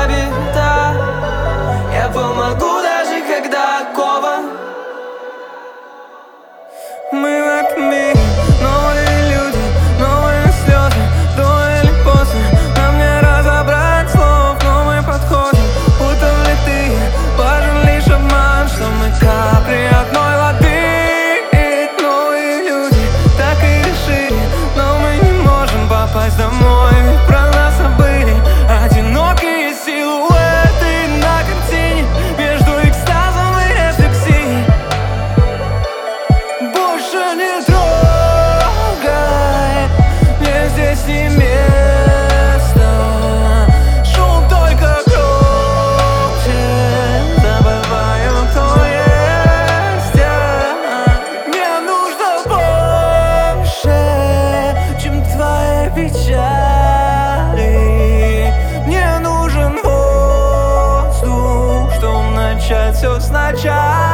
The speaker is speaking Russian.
забита. Я помогу, даже когда окован. Мы в этом мире, новые люди, новые слезы. До или после нам не разобрать слов, но мы подходим, будто влитые. Важен лишь обман, что мы капли одной воды. И новые люди так и решили, но мы не можем попасть домой, ведь про нас забыли. Одинокие силуэты на картине, между экстазом и рефлексией. Больше не трогай, мне здесь не место. Шум только громче, забываю, кто есть я. Мне нужно больше, чем твои печали. Мне нужен воздух, чтобы начать все сначала.